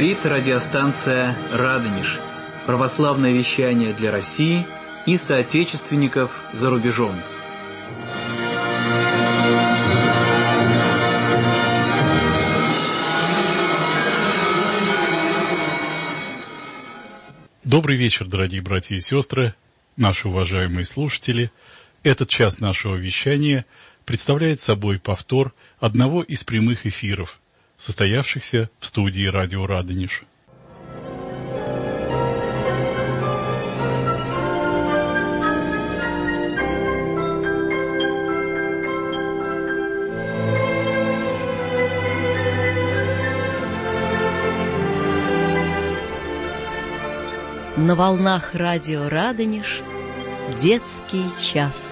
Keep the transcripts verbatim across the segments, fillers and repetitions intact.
Говорит радиостанция «Радонеж». Православное вещание для России и соотечественников за рубежом. Добрый вечер, дорогие братья и сестры, наши уважаемые слушатели. Этот час нашего вещания представляет собой повтор одного из прямых эфиров, состоявшихся в студии радио «Радонеж». На волнах радио «Радонеж» детский час.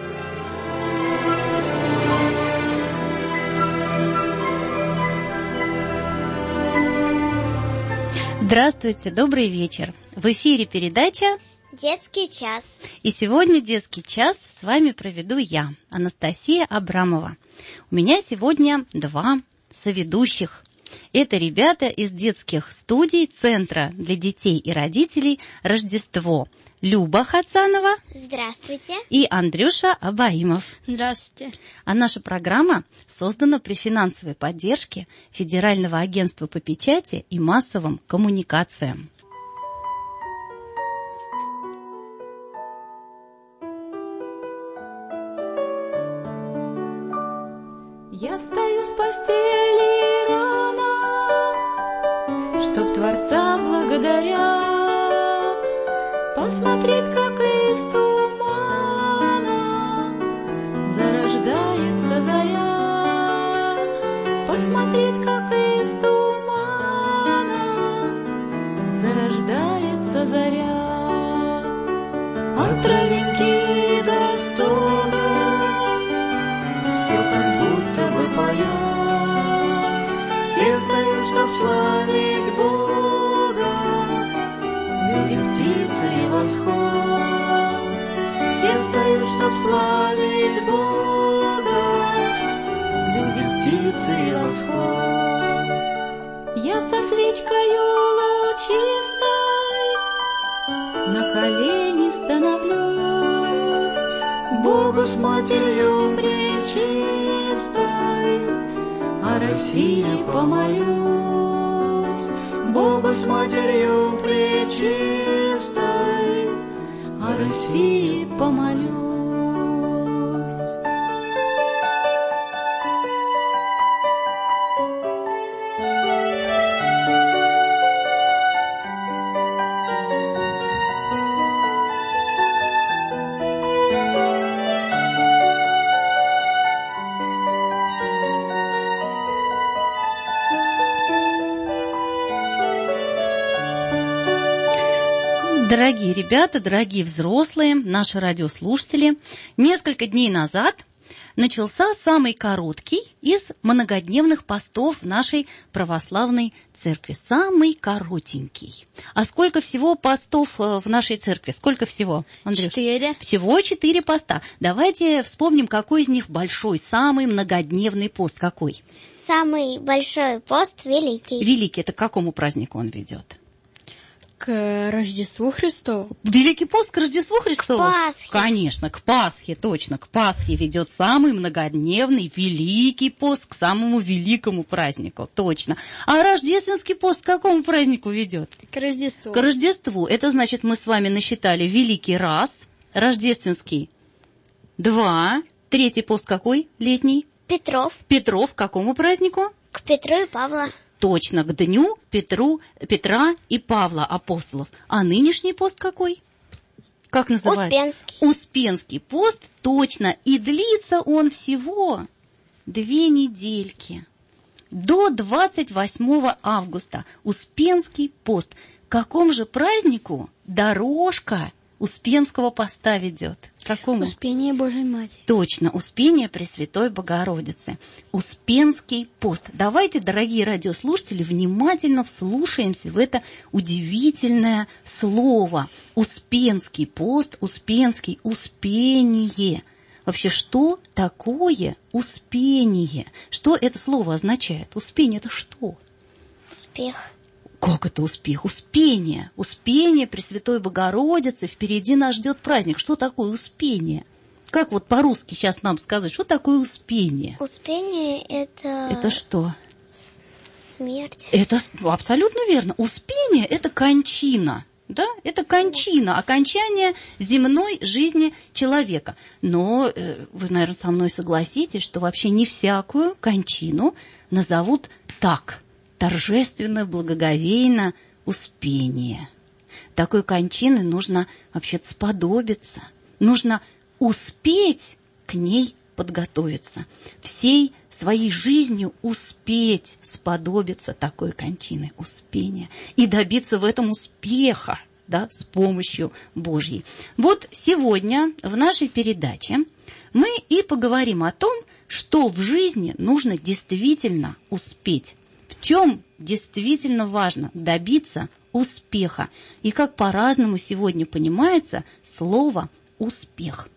Здравствуйте, добрый вечер. В эфире передача «Детский час». И сегодня детский час с вами проведу я, Анастасия Абрамова. У меня сегодня два соведущих. Это ребята из детских студий Центра для детей и родителей «Рождество». Люба Хацанова. Здравствуйте. И Андрюша Абаимов. Здравствуйте. А наша программа создана при финансовой поддержке Федерального агентства по печати и массовым коммуникациям. Я встаю с постели рано, чтоб Творца благодаря, посмотреть, как из тумана зарождается заря, посмотреть, как из тумана зарождается заря. От травинки до стога все как будто бы поет. Все встают, чтоб славить Бога, люди, птицы и восход. Все встают, чтоб славить Бога, люди, птицы и восход. Я со свечкою лучистой на колени становлюсь, Богу с Матерью пречистой о России помолюсь. Богу с Матерью пречистой о России помолюсь. Дорогие ребята, дорогие взрослые, наши радиослушатели, несколько дней назад начался самый короткий из многодневных постов в нашей православной церкви. Самый коротенький. А сколько всего постов в нашей церкви? Сколько всего, Андрюш? Четыре. Всего четыре поста. Давайте вспомним, какой из них большой, самый многодневный пост. Какой? Самый большой пост великий. Великий. Это к какому празднику он ведет? К Рождеству Христову. Великий пост к Рождеству Христову? К Пасхе. Конечно, к Пасхе, точно. К Пасхе ведет самый многодневный великий пост к самому великому празднику, точно. А рождественский пост к какому празднику ведет? К Рождеству. К Рождеству. Это значит, мы с вами насчитали великий раз, рождественский два, третий пост какой? Летний? Петров. Петров к какому празднику? К Петру и Павла. Точно, к дню Петру, Петра и Павла апостолов. А нынешний пост какой? Как называется? Успенский. Успенский пост, точно. И длится он всего две недельки. До двадцать восьмого августа. Успенский пост. К какому же празднику дорожка Успенского поста ведет? Какому? Успение Божьей Матери. Точно, Успение Пресвятой Богородицы. Успенский пост. Давайте, дорогие радиослушатели, внимательно вслушаемся в это удивительное слово. Успенский пост, Успенский, Успение. Вообще, что такое Успение? Что это слово означает? Успение – это что? Успех. Как это успех? Успение. Успение Пресвятой Богородицы. Впереди нас ждет праздник. Что такое успение? Как вот по-русски сейчас нам сказать, что такое успение? Успение – это... Это что? Смерть. Это абсолютно верно. Успение – это кончина. Да? Это кончина, окончание земной жизни человека. Но э, вы, наверное, со мной согласитесь, что вообще не всякую кончину назовут так. Торжественно, благоговейно успение. Такой кончины нужно вообще-то сподобиться. Нужно успеть к ней подготовиться. Всей своей жизнью успеть сподобиться такой кончины, успения. И добиться в этом успеха, да, с помощью Божьей. Вот сегодня в нашей передаче мы и поговорим о том, что в жизни нужно действительно успеть. В чем действительно важно добиться успеха. И как по-разному сегодня понимается слово «успех».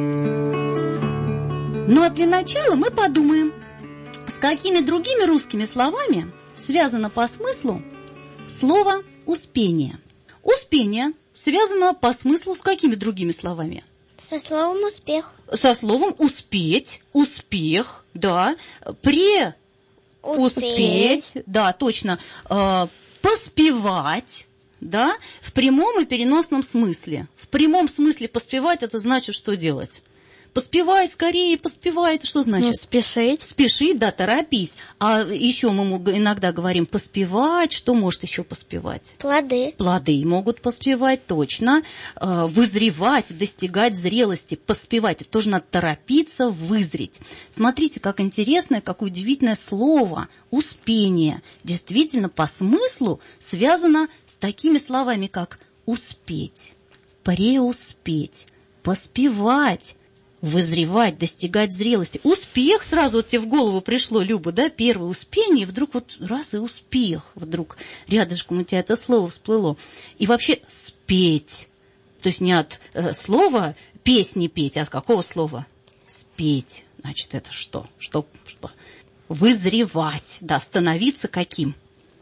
Ну а для начала мы подумаем, с какими другими русскими словами связано по смыслу слово «успение». Успение связано по смыслу с какими другими словами? Со словом «успех». Со словом «успеть», «успех», да, «пре», Успеть. «успеть», да, точно, э, «поспевать», да, в прямом и переносном смысле. В прямом смысле поспевать – это значит, что делать? Поспевай скорее, поспевай. Это что значит? Ну, спешить. Спешить, да, торопись. А еще мы иногда говорим поспевать. Что может еще поспевать? Плоды. Плоды могут поспевать, точно. Вызревать, достигать зрелости. Поспевать. Это тоже надо торопиться, вызреть. Смотрите, как интересное, какое удивительное слово. Успение. Действительно, по смыслу связано с такими словами, как успеть, преуспеть, поспевать, вызревать, достигать зрелости. Успех, сразу вот тебе в голову пришло, Люба, да, первое успение, и вдруг вот раз и успех, вдруг рядышком у тебя это слово всплыло. И вообще спеть, то есть не от э, слова песни петь, а от какого слова? Спеть, значит, это что? Что? что? Вызревать, да, становиться каким?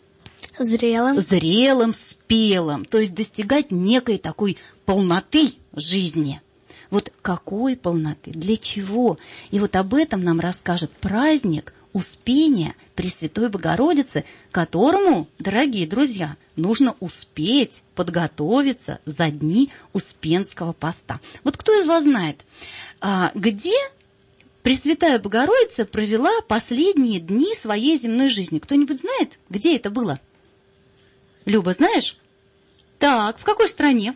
Зрелым. Зрелым, спелым, то есть достигать некой такой полноты жизни. Вот какой полноты, для чего? И вот об этом нам расскажет праздник Успения Пресвятой Богородицы, которому, дорогие друзья, нужно успеть подготовиться за дни Успенского поста. Вот кто из вас знает, где Пресвятая Богородица провела последние дни своей земной жизни? Кто-нибудь знает, где это было? Люба, знаешь? Так, в какой стране?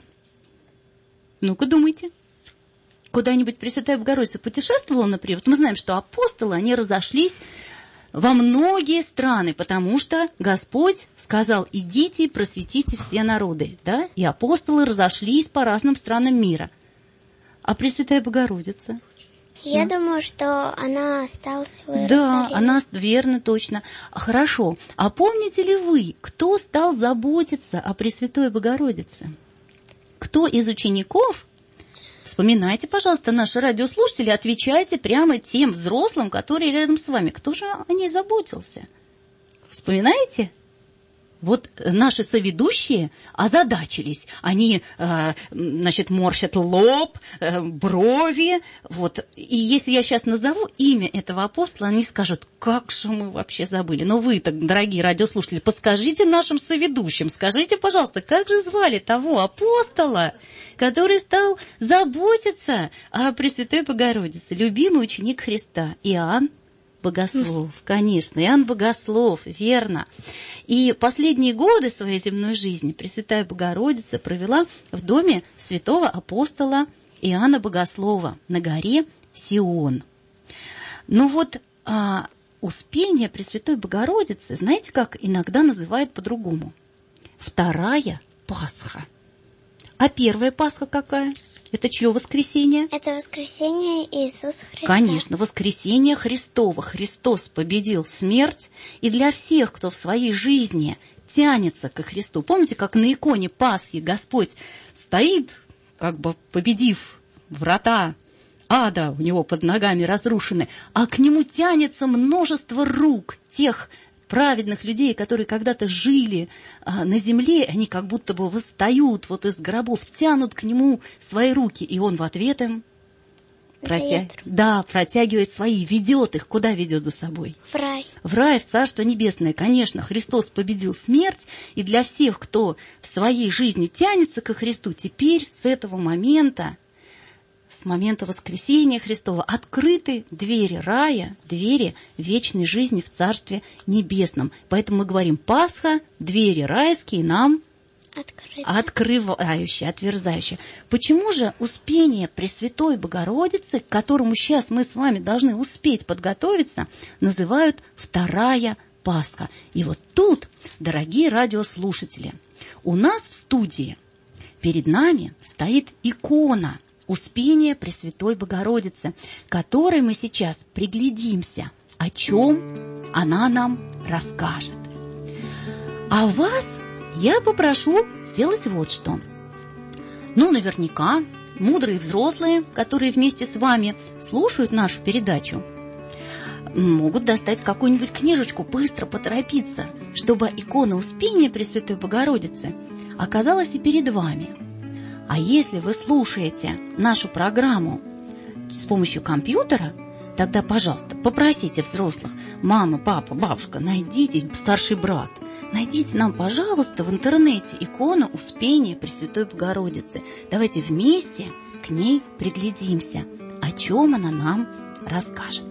Ну-ка, думайте. Куда-нибудь Пресвятая Богородица путешествовала, например? Вот мы знаем, что апостолы, они разошлись во многие страны, потому что Господь сказал: идите и просветите все народы, да? И апостолы разошлись по разным странам мира. А Пресвятая Богородица? Я да. думаю, что она осталась в Иерусалиме. Да, она, верно, точно. Хорошо. А помните ли вы, кто стал заботиться о Пресвятой Богородице? Кто из учеников? Вспоминайте, пожалуйста, наши радиослушатели, отвечайте прямо тем взрослым, которые рядом с вами. Кто же о ней заботился? Вспоминаете? Вот наши соведущие озадачились. Они, э, значит, морщат лоб, э, брови. Вот. И если я сейчас назову имя этого апостола, они скажут: как же мы вообще забыли. Но вы, так, дорогие радиослушатели, подскажите нашим соведущим, скажите, пожалуйста, как же звали того апостола, который стал заботиться о Пресвятой Богородице? Любимый ученик Христа Иоанн Богослов, конечно, Иоанн Богослов, верно. И последние годы своей земной жизни Пресвятая Богородица провела в доме святого апостола Иоанна Богослова на горе Сион. Ну вот, а, Успение Пресвятой Богородицы, знаете, как иногда называют по-другому? Вторая Пасха. А первая Пасха какая? Это чье воскресенье? Это воскресенье Иисуса Христа. Конечно, воскресенье Христово. Христос победил смерть. И для всех, кто в своей жизни тянется ко Христу. Помните, как на иконе Пасхи Господь стоит, как бы победив врата ада, у него под ногами разрушены, а к нему тянется множество рук тех праведных людей, которые когда-то жили а, на земле, они как будто бы восстают вот из гробов, тянут к нему свои руки, и он в ответ им протя... да, протягивает свои, ведет их. Куда ведет за собой? В рай. В рай, в Царство Небесное. Конечно, Христос победил смерть, и для всех, кто в своей жизни тянется ко Христу, теперь с этого момента, с момента воскресения Христова, открыты двери рая, двери вечной жизни в Царстве Небесном. Поэтому мы говорим: Пасха, двери райские нам Открыто. открывающие, отверзающие. Почему же Успение Пресвятой Богородицы, к которому сейчас мы с вами должны успеть подготовиться, называют вторая Пасха? И вот тут, дорогие радиослушатели, у нас в студии перед нами стоит икона Успения Пресвятой Богородицы, к которой мы сейчас приглядимся, о чем она нам расскажет. А вас я попрошу сделать вот что. Ну, наверняка, мудрые взрослые, которые вместе с вами слушают нашу передачу, могут достать какую-нибудь книжечку, быстро поторопиться, чтобы икона Успения Пресвятой Богородицы оказалась и перед вами. А если вы слушаете нашу программу с помощью компьютера, тогда, пожалуйста, попросите взрослых: мама, папа, бабушка, найдите, старший брат, найдите нам, пожалуйста, в интернете икону Успения Пресвятой Богородицы. Давайте вместе к ней приглядимся, о чем она нам расскажет.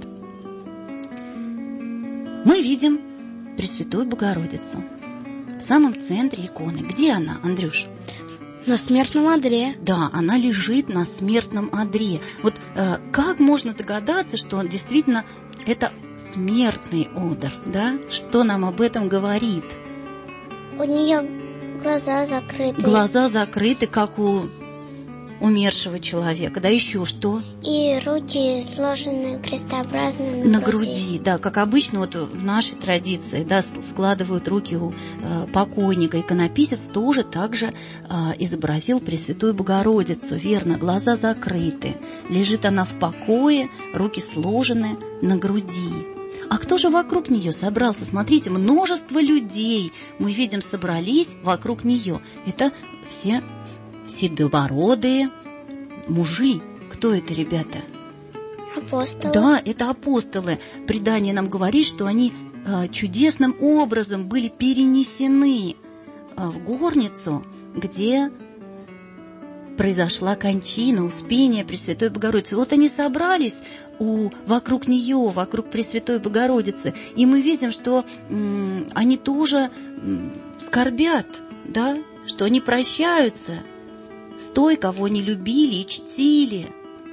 Мы видим Пресвятую Богородицу в самом центре иконы. Где она, Андрюш? На смертном одре. Да, она лежит на смертном одре. Вот э, как можно догадаться, что действительно это смертный одр, да? Что нам об этом говорит? У нее глаза закрыты. Глаза закрыты, как у умершего человека. Да, еще что? И руки сложены крестообразно на, на груди. груди. Да, как обычно вот в нашей традиции, да, складывают руки у э, покойника. Иконописец тоже также э, изобразил Пресвятую Богородицу. Верно, глаза закрыты. Лежит она в покое, руки сложены на груди. А кто же вокруг нее собрался? Смотрите, множество людей, мы видим, собрались вокруг нее. Это все седобородые мужи. Кто это, ребята? Апостолы. Да, это апостолы. Предание нам говорит, что они э, чудесным образом были перенесены э, в горницу, где произошла кончина, Успения Пресвятой Богородицы. Вот они собрались у, вокруг нее, вокруг Пресвятой Богородицы, и мы видим, что м, они тоже м, скорбят, да, что они прощаются с той, кого они любили и чтили,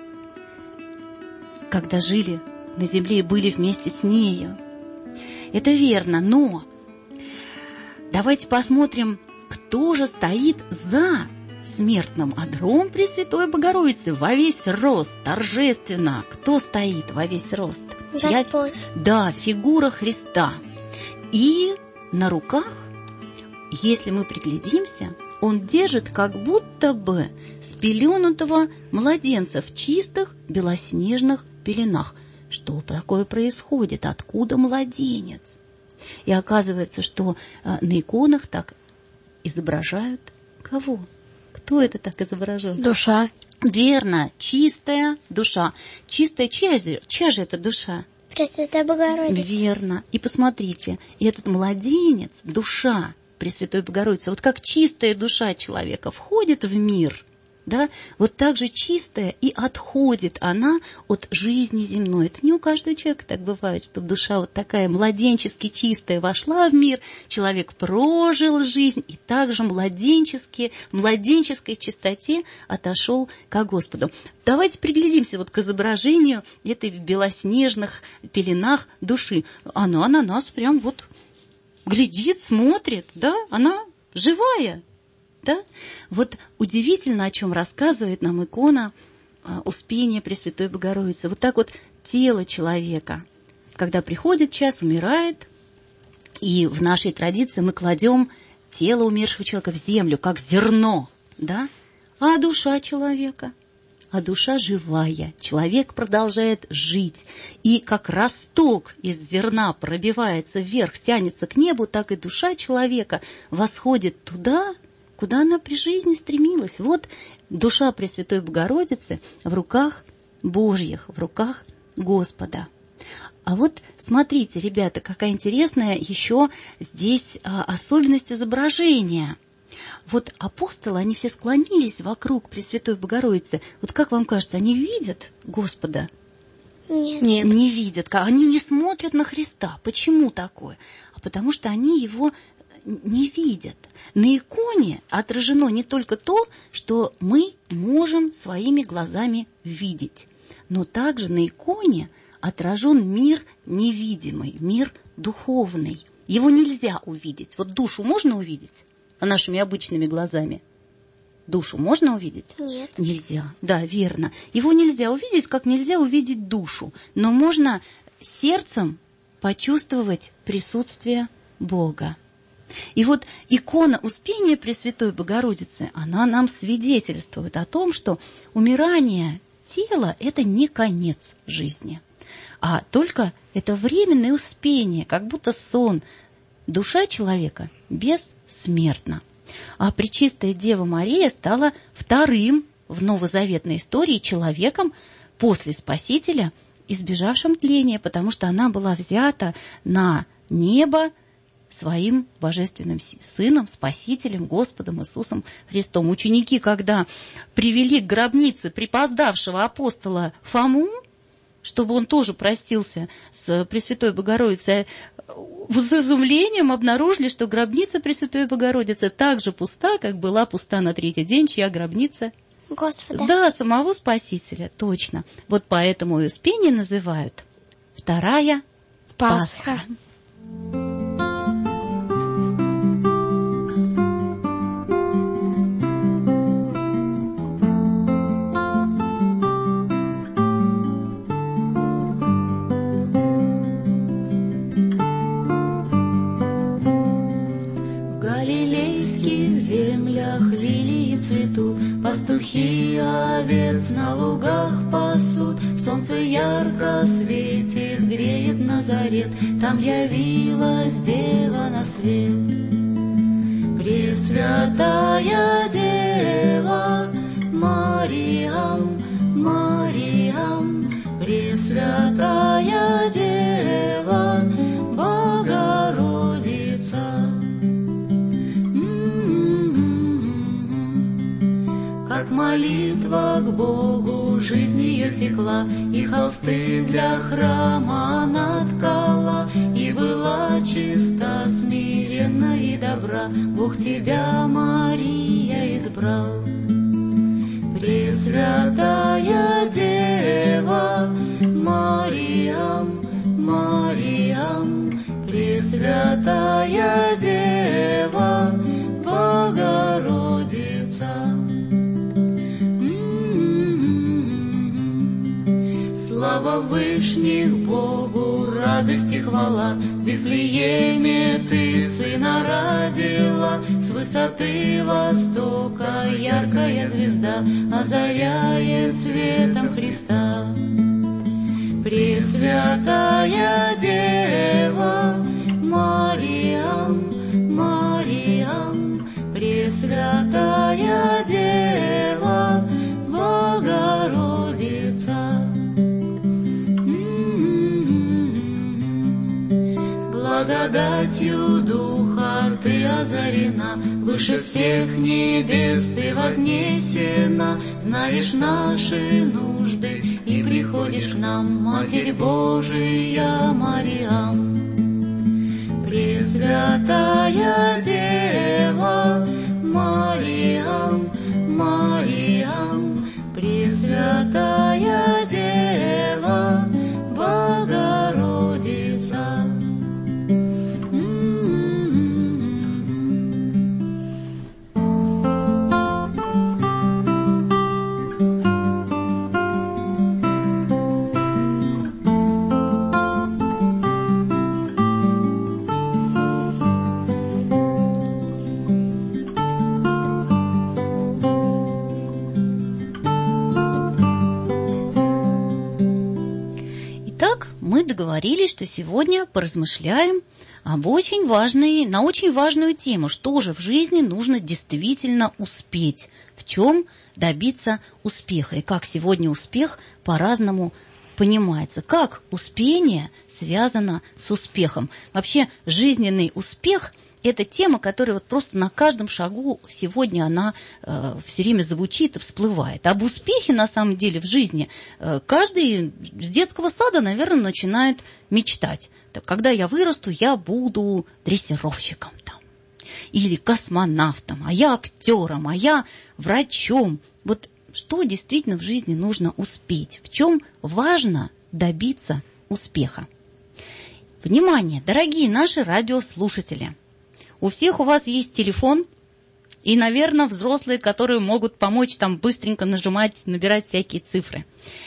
когда жили на земле и были вместе с нею. Это верно, но давайте посмотрим, кто же стоит за смертным одром Пресвятой Богородицы во весь рост, торжественно. Кто стоит во весь рост? Господь. Да, фигура Христа. И на руках, если мы приглядимся, он держит как будто бы спеленутого младенца в чистых белоснежных пеленах. Что такое происходит? Откуда младенец? И оказывается, что на иконах так изображают кого? Кто это так изображен? Душа. Верно, чистая душа. Чистая, чья, чья же это душа? Пресвятая Богородица. Верно. И посмотрите, этот младенец, душа Пресвятой Богородицы, вот как чистая душа человека входит в мир, да, вот так же чистая и отходит она от жизни земной. Это не у каждого человека так бывает, чтобы душа вот такая младенчески чистая вошла в мир, человек прожил жизнь и также младенчески, в младенческой чистоте отошел ко Господу. Давайте приглядимся вот к изображению этой в белоснежных пеленах души. Она на нас прям вот глядит, смотрит, да, она живая, да. Вот удивительно, о чем рассказывает нам икона Успения Пресвятой Богородицы. Вот так вот тело человека, когда приходит час, умирает, и в нашей традиции мы кладем тело умершего человека в землю, как зерно, да, а душа человека, а душа живая. Человек продолжает жить. И как росток из зерна пробивается вверх, тянется к небу, так и душа человека восходит туда, куда она при жизни стремилась. Вот душа Пресвятой Богородицы в руках Божьих, в руках Господа. А вот смотрите, ребята, какая интересная еще здесь а, особенность изображения. Вот апостолы, они все склонились вокруг Пресвятой Богородицы. Вот как вам кажется, они видят Господа? Нет. Нет. Не видят. Они не смотрят на Христа. Почему такое? А потому что они его не видят. На иконе отражено не только то, что мы можем своими глазами видеть, но также на иконе отражен мир невидимый, мир духовный. Его нельзя увидеть. Вот душу можно увидеть нашими обычными глазами? Душу можно увидеть? Нет. Нельзя. Да, верно. Его нельзя увидеть, как нельзя увидеть душу. Но можно сердцем почувствовать присутствие Бога. И вот икона Успения Пресвятой Богородицы, она нам свидетельствует о том, что умирание тела – это не конец жизни, а только это временное успение, как будто сон. Душа человека бессмертна. А Пречистая Дева Мария стала вторым в новозаветной истории человеком после Спасителя, избежавшим тления, потому что она была взята на небо своим божественным Сыном, Спасителем, Господом Иисусом Христом. Ученики, когда привели к гробнице припоздавшего апостола Фому, чтобы он тоже простился с Пресвятой Богородицей, с изумлением обнаружили, что гробница Пресвятой Богородицы так же пуста, как была пуста на третий день, чья гробница? Господа. Да, самого Спасителя, точно. Вот поэтому и Успение называют вторая Пасха. Пасха. Пастухи овец на лугах пасут, солнце ярко светит, греет Назарет, там явилась Дева на свет. Пресвятая Дева, Мариам, Мариам, Пресвятая Дева, Богородица. Как молитва к Богу, жизнь ее текла, и холсты для храма она ткала, и была чиста, смиренна и добра, Бог тебя, Мария, избрал. Пресвятая Дева, Мариам, Мариам, Пресвятая Дева, Богородица. Слава Вышних Богу, радость и хвала, в Вифлееме ты сына родила, с высоты востока яркая звезда озаряет светом Христа. Пресвятая Дева, Мариам, Мариам, Пресвятая Дева, Богородица. Благодатью Духа ты озарена, выше всех небес ты вознесена, знаешь наши нужды и приходишь к нам, Матерь Божия Мариам. Пресвятая Дева, Мариам, Мариам, Пресвятая Дева, Богородица. договорились, что сегодня поразмышляем об очень важной, на очень важную тему. Что же в жизни нужно действительно успеть? В чем добиться успеха? И как сегодня успех по-разному понимается. Как успение связано с успехом? Вообще жизненный успех – это тема, которая вот просто на каждом шагу сегодня она э, все время звучит и всплывает. Об успехе, на самом деле, в жизни э, каждый с детского сада, наверное, начинает мечтать. Так, когда я вырасту, я буду дрессировщиком там, или космонавтом, а я актером, а я врачом. Вот что действительно в жизни нужно успеть? В чем важно добиться успеха? Внимание, дорогие наши радиослушатели! У всех у вас есть телефон, и, наверное, взрослые, которые могут помочь там быстренько нажимать, набирать всякие цифры.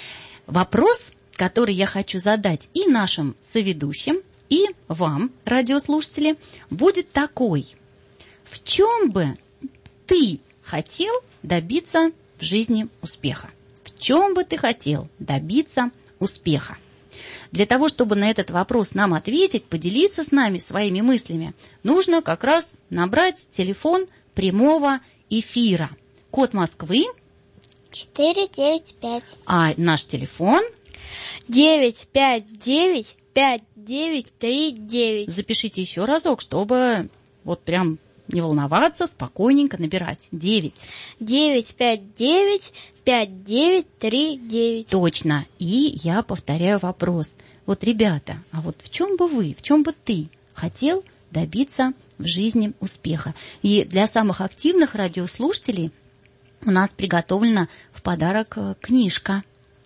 Вопрос, который я хочу задать и нашим соведущим, и вам, радиослушатели, будет такой. В чем бы ты хотел добиться в жизни успеха? В чем бы ты хотел добиться успеха? Для того, чтобы на этот вопрос нам ответить, поделиться с нами своими мыслями, нужно как раз набрать телефон прямого эфира. Код Москвы. четыре девять пять. А наш телефон. девять пять девять пять девять три девять. Запишите еще разок, чтобы вот прям не волноваться, спокойненько набирать. девять. девять пять девять пять девять три девять. Точно. И я повторяю вопрос. Вот, ребята, а вот в чем бы вы, в чем бы ты хотел добиться в жизни успеха? И для самых активных радиослушателей у нас приготовлена в подарок книжка.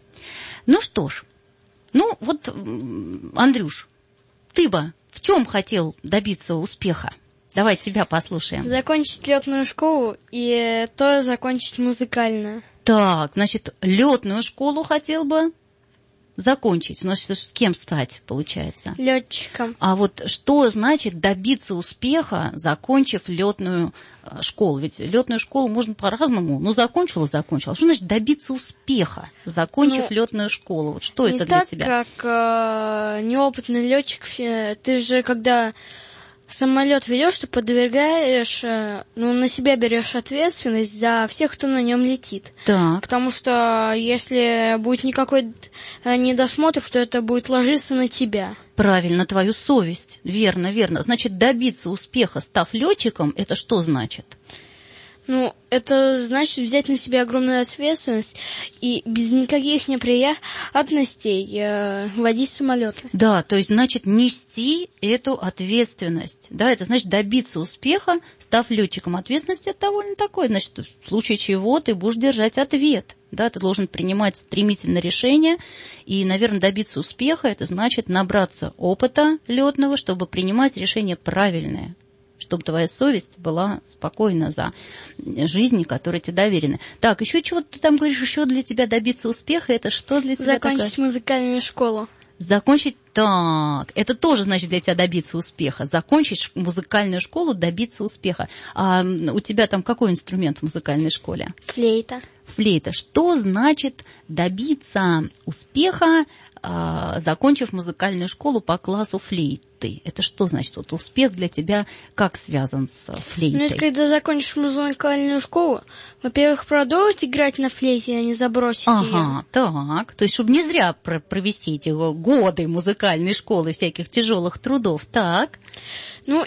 Ну что ж, ну вот, Андрюш, ты бы в чем хотел добиться успеха? Давай тебя послушаем. Закончить летную школу и то закончить музыкальную. Так, значит, летную школу хотел бы закончить. Значит, с кем стать, получается? Летчиком. А вот что значит добиться успеха, закончив летную школу? Ведь летную школу можно по-разному. Ну, закончил и закончил. А что значит добиться успеха, закончив ну, летную школу? Вот что это для так, тебя? Не так, как э, неопытный летчик. Ты же, когда самолет ведешь, ты подвергаешь, ну, на себя берешь ответственность за всех, кто на нем летит. Так. Потому что если будет никакой недосмотр, то это будет ложиться на тебя. Правильно, твою совесть. Верно, верно. Значит, добиться успеха, став летчиком, это что значит? Ну, это значит взять на себя огромную ответственность и без никаких неприятностей э, водить самолеты. Да, то есть, значит, нести эту ответственность. Да, это значит добиться успеха, став летчиком. Ответственность это довольно такое. Значит, в случае чего ты будешь держать ответ. Да, ты должен принимать стремительное решение. И, наверное, добиться успеха это значит набраться опыта летного, чтобы принимать решения правильные. Чтобы твоя совесть была спокойна за жизнь, которая тебе доверена. Так, еще чего ты там говоришь, еще для тебя добиться успеха, это что для тебя такое? Закончить музыкальную школу. Закончить, так, это тоже значит для тебя добиться успеха. Закончить музыкальную школу, добиться успеха. А у тебя там какой инструмент в музыкальной школе? Флейта. Флейта. Что значит добиться успеха, закончив музыкальную школу по классу флейты? Это что значит? Вот успех для тебя как связан с флейтой? Ну, если когда закончишь музыкальную школу, во-первых, продолжить играть на флейте, а не забросить ага, ее. Ага, так. То есть, чтобы не зря провести эти годы музыкальной школы, всяких тяжелых трудов. Так. Ну,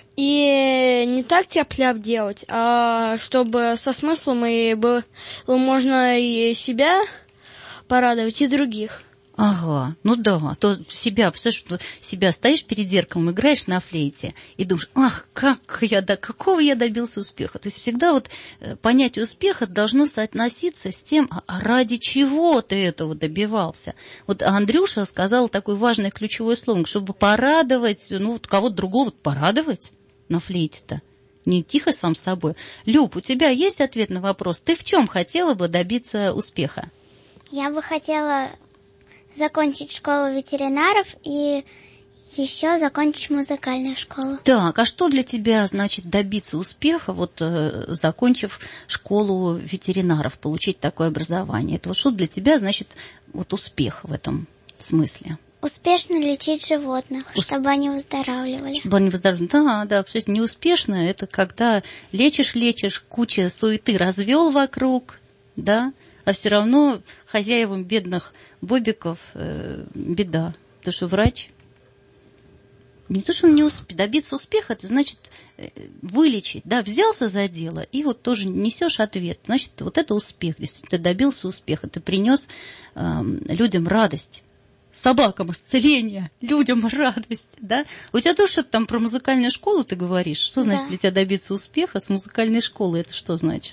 и не так тяп-ляп делать, а чтобы со смыслом и было можно и себя порадовать, и других. Ага, ну да, то себя, представляешь, себя стоишь перед зеркалом, играешь на флейте и думаешь, ах, как я, да, какого я добился успеха. То есть всегда вот понятие успеха должно соотноситься с тем, а ради чего ты этого добивался. Вот Андрюша сказал такое важное ключевое слово, чтобы порадовать, ну вот кого-то другого порадовать на флейте-то. Не тихо сам с собой. Люб, у тебя есть ответ на вопрос? Ты в чем хотела бы добиться успеха? Я бы хотела закончить школу ветеринаров и еще закончить музыкальную школу. Так, а что для тебя значит добиться успеха, вот э, закончив школу ветеринаров, получить такое образование? Это вот что для тебя значит вот успех в этом смысле? успешно лечить животных, Усп... чтобы они выздоравливали. Чтобы они выздоравливали. Да, да, потому что неуспешно – это когда лечишь-лечишь, куча суеты развел вокруг, да, а все равно хозяевам бедных бобиков э, беда. Потому что врач не то, что он не успеет добиться успеха, это значит вылечить, да, взялся за дело, и вот тоже несешь ответ. Значит, вот это успех, действительно, ты добился успеха, ты принес э, людям радость. Собакам исцеление, людям радость, да? У тебя тоже что-то там про музыкальную школу ты говоришь? Что значит да. для тебя добиться успеха с музыкальной школы? Это что значит?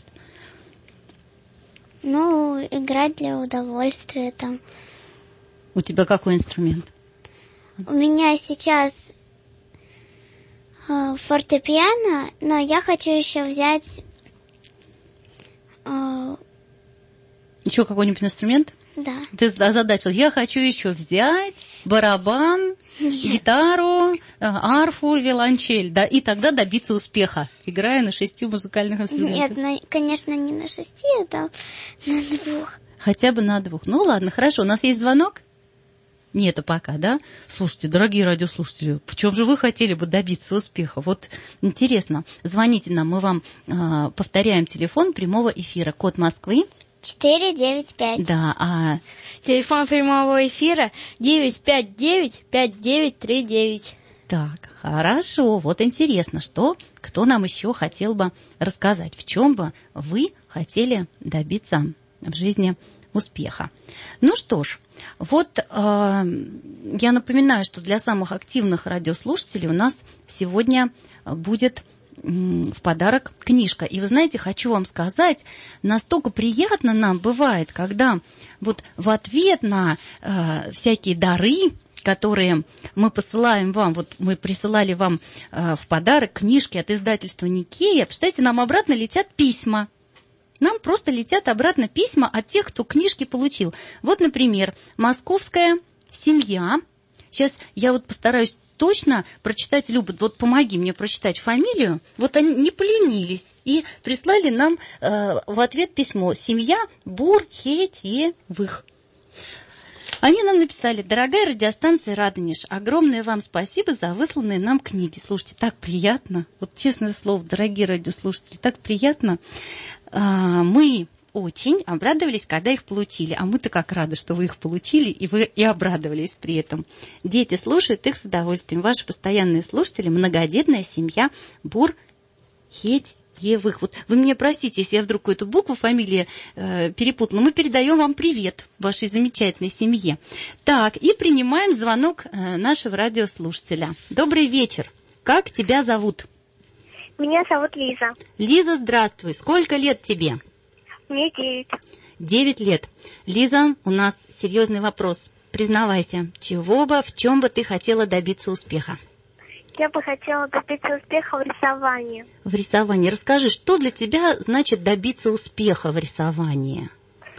Ну, играть для удовольствия там. У тебя какой инструмент? У меня сейчас э, фортепиано, но я хочу еще взять... Э, еще какой-нибудь инструмент? Да. Ты озадачил. Я хочу еще взять барабан, Нет. гитару, арфу, виолончель, да, и тогда добиться успеха, играя на шести музыкальных инструментах. Нет, на, конечно, не на шести, это на двух. Хотя бы на двух. Ну ладно, хорошо. У нас есть звонок? Нет, пока, да? Слушайте, дорогие радиослушатели, в чем же вы хотели бы добиться успеха? Вот интересно. Звоните нам, мы вам э, повторяем телефон прямого эфира. Код Москвы. четыре девять пять. Да, а... Телефон прямого эфира девять пять девять пять девять три девять. Так, хорошо. Вот интересно, что, кто нам еще хотел бы рассказать, в чем бы вы хотели добиться в жизни успеха. Ну что ж, вот э, я напоминаю, что для самых активных радиослушателей у нас сегодня будет в подарок книжка. И вы знаете, хочу вам сказать, настолько приятно нам бывает, когда вот в ответ на э, всякие дары, которые мы посылаем вам, вот мы присылали вам э, в подарок книжки от издательства Никея, представляете, нам обратно летят письма. Нам просто летят обратно письма от тех, кто книжки получил. Вот, например, «Московская семья». Сейчас я вот постараюсь точно прочитать, Люба, вот помоги мне прочитать фамилию. Вот они не поленились и прислали нам э, в ответ письмо. Семья Бурхетьевых. Они нам написали: дорогая радиостанция «Радонеж», огромное вам спасибо за высланные нам книги. Слушайте, так приятно. Вот честное слово, дорогие радиослушатели, так приятно. А, мы очень обрадовались, когда их получили. А мы-то как рады, что вы их получили, и вы и обрадовались при этом. Дети слушают их с удовольствием. Ваши постоянные слушатели — многодетная семья Бурхетьевых. Вот вы меня простите, если я вдруг какую-то букву фамилии э, перепутала. Мы передаем вам привет вашей замечательной семье. Так, и принимаем звонок э, нашего радиослушателя. Добрый вечер. Как тебя зовут? Меня зовут Лиза. Лиза, здравствуй. Сколько лет тебе? Мне девять. Девять лет. Лиза, у нас серьезный вопрос. Признавайся, чего бы, в чем бы ты хотела добиться успеха? Я бы хотела добиться успеха в рисовании. В рисовании. Расскажи, что для тебя значит добиться успеха в рисовании?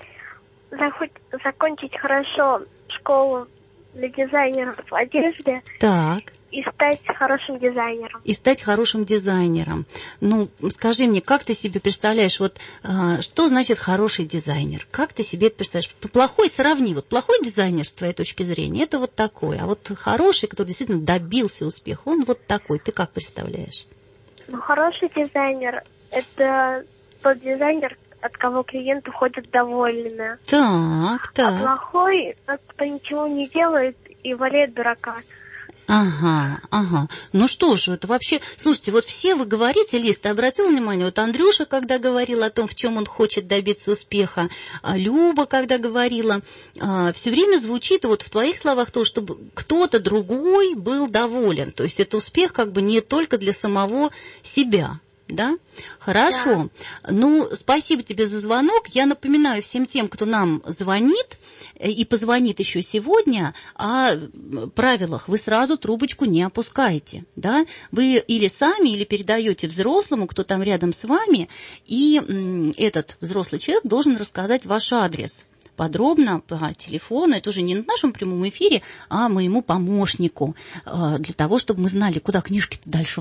Захоть, закончить хорошо школу для дизайнеров в одежде. Так. И стать хорошим дизайнером. И стать хорошим дизайнером. Ну, скажи мне, как ты себе представляешь, вот а, что значит хороший дизайнер? Как ты себе это представляешь? Плохой сравни. Вот плохой дизайнер, с твоей точки зрения, это вот такой. А вот хороший, который действительно добился успеха, он вот такой. Ты как представляешь? Ну, хороший дизайнер – это тот дизайнер, от кого клиенты ходят довольными. Так, так. А плохой – тот, кто ничего не делает и валяет дурака. Ага, ага. Ну что ж, это вообще... Слушайте, вот все вы говорите, Лиз, ты обратила внимание, вот Андрюша, когда говорил о том, в чем он хочет добиться успеха, а Люба, когда говорила, а, все время звучит вот в твоих словах то, чтобы кто-то другой был доволен. То есть это успех как бы не только для самого себя. Да? Хорошо. Да. Ну, спасибо тебе за звонок. Я напоминаю всем тем, кто нам звонит и позвонит еще сегодня, о правилах. Вы сразу трубочку не опускаете. Да? Вы или сами, или передаете взрослому, кто там рядом с вами, и этот взрослый человек должен рассказать ваш адрес подробно по телефону. Это уже не на нашем прямом эфире, а моему помощнику, для того, чтобы мы знали, куда книжки дальше вам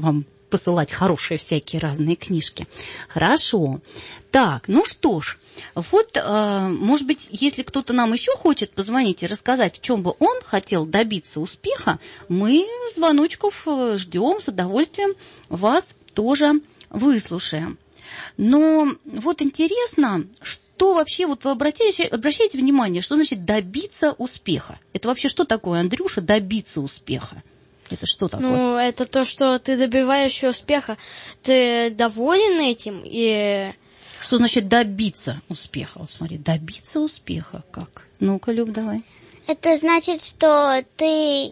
посылать хорошие всякие разные книжки. Хорошо. Так, ну что ж, вот, э, может быть, если кто-то нам еще хочет позвонить и рассказать, в чем бы он хотел добиться успеха, мы звоночков ждем, с удовольствием вас тоже выслушаем. Но вот интересно, что вообще, вот вы обратите, обращайте внимание, что значит добиться успеха? Это вообще что такое, Андрюша, добиться успеха? Это что такое? Ну, это то, что ты добиваешься успеха. Ты доволен этим и... Что значит добиться успеха? Вот смотри, добиться успеха как? Ну-ка, Люб, давай. Это значит, что ты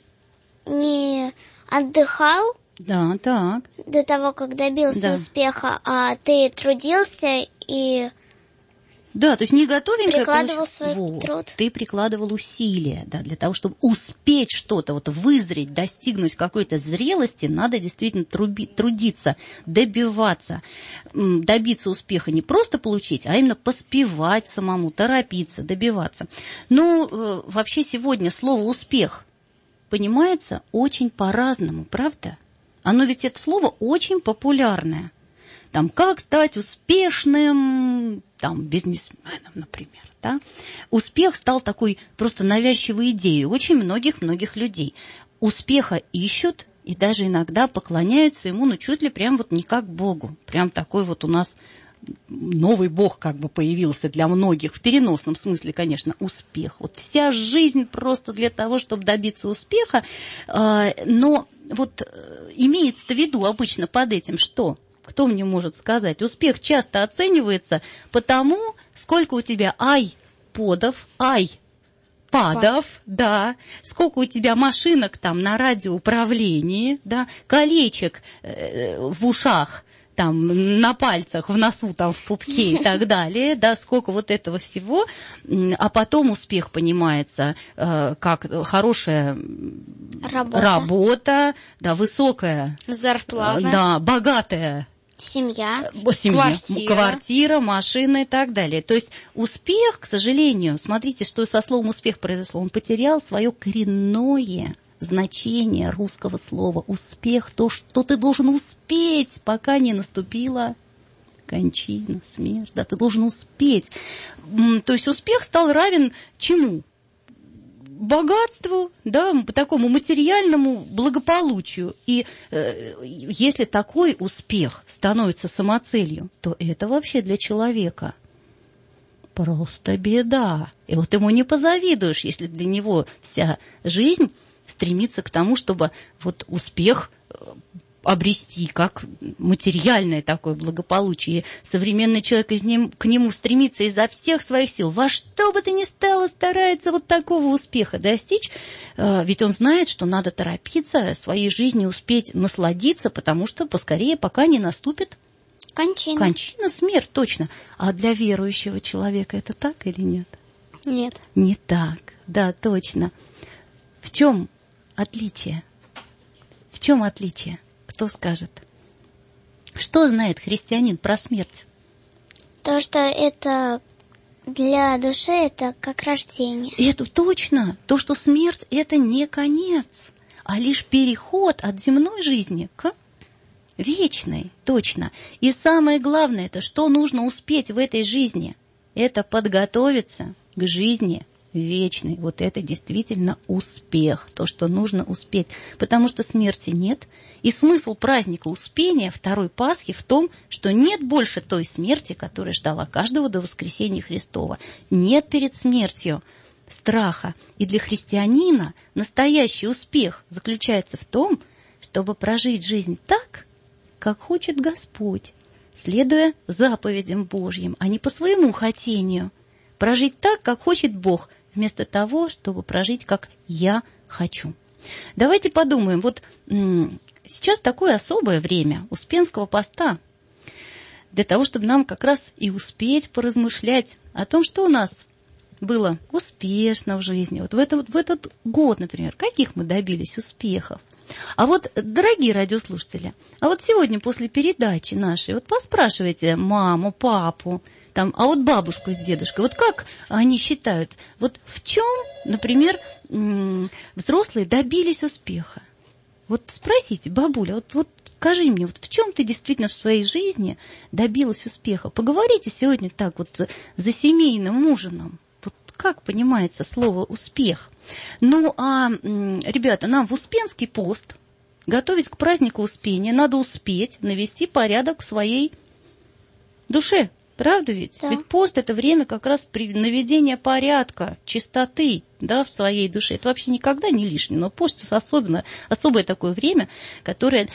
не отдыхал, да, так. до того, как добился да. успеха, а ты трудился и... Да, то есть не готовенько... Прикладывал свой вот, труд. Ты прикладывал усилия, да, для того, чтобы успеть что-то, вот вызреть, достигнуть какой-то зрелости, надо действительно труби, трудиться, добиваться. Добиться успеха не просто получить, а именно поспевать самому, торопиться, добиваться. Ну, вообще сегодня слово «успех» понимается очень по-разному, правда? Оно ведь, это слово, очень популярное. Там, как стать успешным там, бизнесменом, например. Да? Успех стал такой просто навязчивой идеей очень многих-многих людей. Успеха ищут и даже иногда поклоняются ему, ну, чуть ли прям вот не как Богу. Прям такой вот у нас новый Бог как бы появился для многих, в переносном смысле, конечно, успех. Вот вся жизнь просто для того, чтобы добиться успеха. Но вот имеется в виду обычно под этим что? Кто мне может сказать? Успех часто оценивается по тому, сколько у тебя айподов, айпадов, да, сколько у тебя машинок там на радиоуправлении, да, колечек э, в ушах, там, на пальцах, в носу, там, в пупке и так далее, да, сколько вот этого всего, а потом успех понимается э, как хорошая работа, работа, да, высокая зарплата, да, богатая семья, семья квартира. квартира, машина и так далее. То есть успех, к сожалению, смотрите, что со словом успех произошло, он потерял свое коренное значение русского слова. Успех, то, что ты должен успеть, пока не наступила кончина, смерть. Да, ты должен успеть. То есть успех стал равен чему? Богатству, да, такому материальному благополучию. И э, если такой успех становится самоцелью, то это вообще для человека просто беда. И вот ему не позавидуешь, если для него вся жизнь стремится к тому, чтобы вот успех обрести как материальное такое благополучие. И современный человек из ним, к нему стремится изо всех своих сил. Во что бы то ни стало, старается вот такого успеха достичь. Ведь он знает, что надо торопиться, своей жизни успеть насладиться, потому что поскорее, пока не наступит кончина. Кончина, смерть, точно. А для верующего человека это так или нет? Нет. Не так, да, точно. В чем отличие? В чем отличие? Кто скажет? Что знает христианин про смерть? То, что это для души, это как рождение. Это точно. То, что смерть – это не конец, а лишь переход от земной жизни к вечной. Точно. И самое главное – это что нужно успеть в этой жизни? Это подготовиться к жизни вечный. Вот это действительно успех, то, что нужно успеть. Потому что смерти нет. И смысл праздника Успения, второй Пасхи, в том, что нет больше той смерти, которая ждала каждого до воскресения Христова. Нет перед смертью страха. И для христианина настоящий успех заключается в том, чтобы прожить жизнь так, как хочет Господь, следуя заповедям Божьим, а не по своему хотению. Прожить так, как хочет Бог, вместо того, чтобы прожить, как я хочу. Давайте подумаем, вот м- сейчас такое особое время Успенского поста, для того, чтобы нам как раз и успеть поразмышлять о том, что у нас было успешно в жизни. Вот в, это, вот в этот год, например, каких мы добились успехов. А вот, дорогие радиослушатели, а вот сегодня после передачи нашей, вот поспрашивайте маму, папу, там, а вот бабушку с дедушкой, вот как они считают, вот в чем, например, взрослые добились успеха? Вот спросите, бабуля, вот, вот скажи мне, вот в чем ты действительно в своей жизни добилась успеха? Поговорите сегодня так вот за семейным ужином. Вот как понимается слово «успех»? Ну, а, ребята, нам в Успенский пост, готовясь к празднику Успения, надо успеть навести порядок в своей душе. Правда ведь? Да. Ведь пост – это время как раз наведения порядка, чистоты, да, в своей душе. Это вообще никогда не лишнее, но пост особенно, особое такое время, которое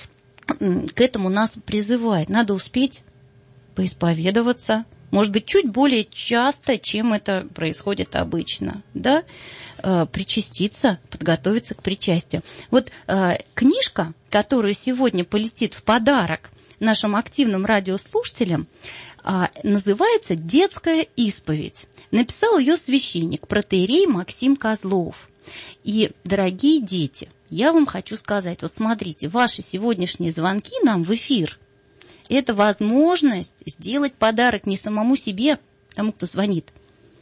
к этому нас призывает. Надо успеть поисповедоваться, может быть, чуть более часто, чем это происходит обычно, да, причаститься, подготовиться к причастию. Вот книжка, которая сегодня полетит в подарок нашим активным радиослушателям, называется «Детская исповедь». Написал ее священник, протоиерей Максим Козлов. И, дорогие дети, я вам хочу сказать, вот смотрите, ваши сегодняшние звонки нам в эфир – это возможность сделать подарок не самому себе, тому, кто звонит,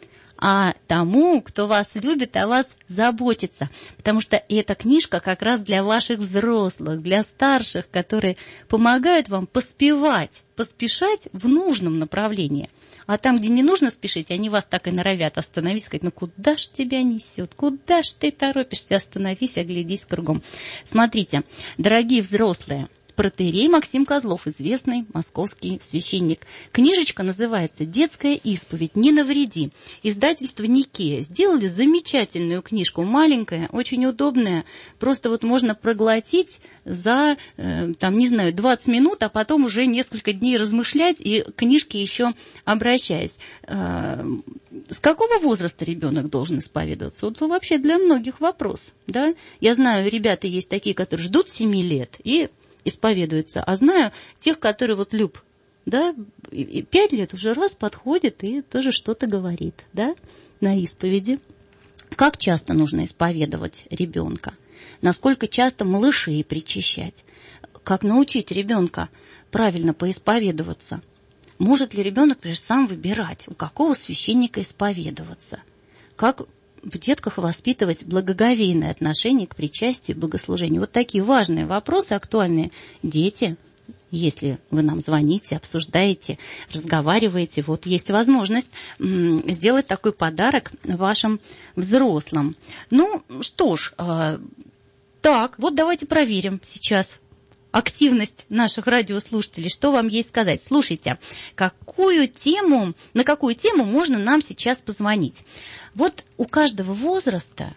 а тому, кто вас любит, о вас заботится. Потому что эта книжка как раз для ваших взрослых, для старших, которые помогают вам поспевать, поспешать в нужном направлении. А там, где не нужно спешить, они вас так и норовят остановить, сказать, ну куда ж тебя несет, куда ж ты торопишься, остановись, оглядись кругом. Смотрите, дорогие взрослые, протоиерей Максим Козлов, известный московский священник. Книжечка называется «Детская исповедь. Не навреди». Издательство «Никея». Сделали замечательную книжку, маленькая, очень удобная. Просто вот можно проглотить за, э, там, не знаю, двадцать минут, а потом уже несколько дней размышлять и к книжке еще обращаясь. Э, с какого возраста ребенок должен исповедоваться? Вот вообще для многих вопрос. Да? Я знаю, ребята есть такие, которые ждут семи лет и исповедуются. А знаю тех, которые вот Люб, да, пять лет уже раз подходит и тоже что-то говорит, да, на исповеди. Как часто нужно исповедовать ребенка? Насколько часто малышей причащать? Как научить ребенка правильно поисповедоваться? Может ли ребенок, например, сам выбирать, у какого священника исповедоваться? Как в детках воспитывать благоговейное отношение к причастию и богослужению? Вот такие важные вопросы, актуальные. Дети, если вы нам звоните, обсуждаете, разговариваете, вот есть возможность м, сделать такой подарок вашим взрослым. Ну, что ж, э, так, вот давайте проверим сейчас активность наших радиослушателей. Что вам есть сказать? Слушайте, какую тему, на какую тему можно нам сейчас позвонить? Вот у каждого возраста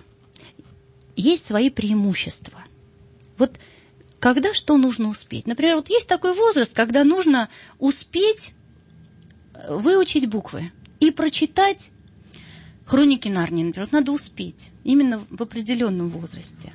есть свои преимущества. Вот когда что нужно успеть? Например, вот есть такой возраст, когда нужно успеть выучить буквы и прочитать хроники Нарнии, например. Вот надо успеть именно в определенном возрасте.